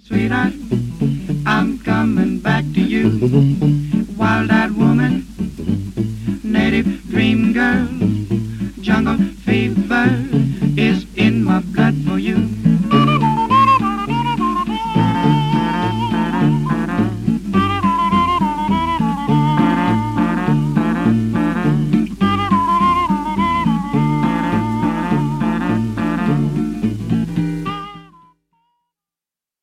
Sweetheart, I'm coming back to you. Wild-eyed woman, native dream girl, jungle fever.